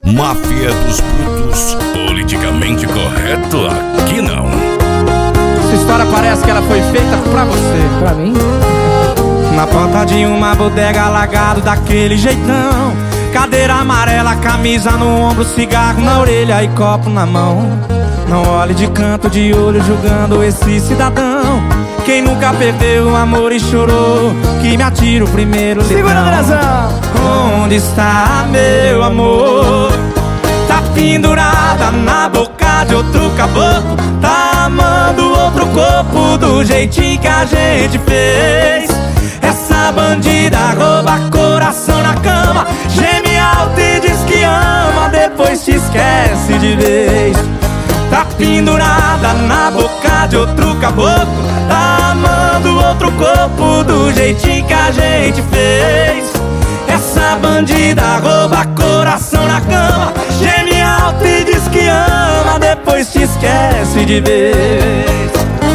Máfia dos Brutos. Politicamente correto, aqui não. Essa história parece que ela foi feita pra você. Pra mim? Na porta de uma bodega, largado daquele jeitão, cadeira amarela, camisa no ombro, cigarro na orelha e copo na mão. Não olhe de canto de olho julgando esse cidadão. Quem nunca perdeu o amor e chorou, que me atira o primeiro litrão. Segura, Andrezão! Onde está meu amor? Tá pendurada na boca de outro caboclo, tá amando outro corpo do jeitinho que a gente fez. Essa bandida rouba coração na cama, geme alto e diz que ama, depois te esquece de vez. Tá pendurada na boca de outro caboclo, tá amando outro corpo do jeitinho que a gente fez. Essa bandida rouba coração na cama, geme alto e diz que ama, depois te esquece de vez.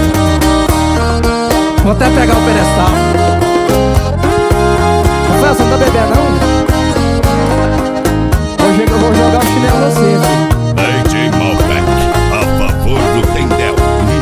Vou até pegar o pedestal. Rafael, você não tá bebendo, não? Hoje eu vou jogar o chinelo em você, filho. DJ Malbec, a favor do Tendel.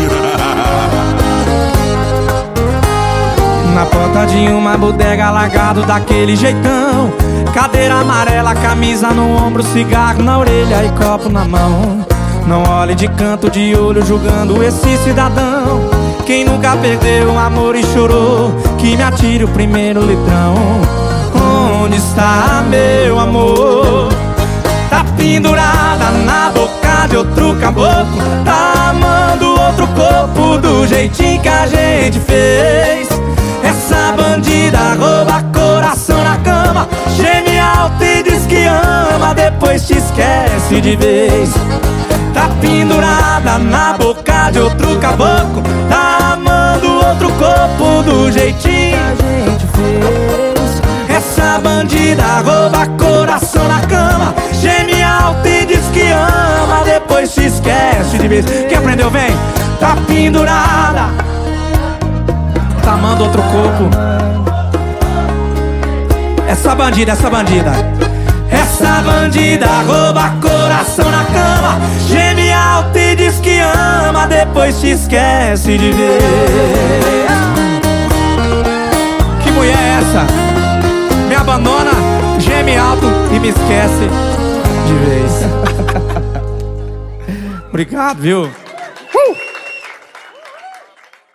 Na porta de uma bodega, largado daquele jeitão, cadeira amarela, camisa no ombro, cigarro na orelha e copo na mão. Não olhe de canto de olho julgando esse cidadão. Quem nunca perdeu o amor e chorou, que me atire o primeiro litrão. Onde está meu amor? Tá pendurada na boca de outro caboclo, tá amando outro corpo do jeitinho que a gente fez. Essa bandida rouba coração na cama, geme alto e diz que ama, depois te esquece de vez. Tá pendurada na boca de outro caboclo, tá amando outro corpo do jeitinho que a gente fez. Essa bandida rouba coração na cama, geme alto e diz que ama, depois te esquece de vez. Quem aprendeu, vem. Tá pendurada, tá amando outro corpo. Essa bandida, essa bandida, essa bandida rouba coração na cama, geme alto e diz que ama, depois te esquece de ver. Que mulher é essa? Me abandona, geme alto e me esquece de vez. Obrigado, viu?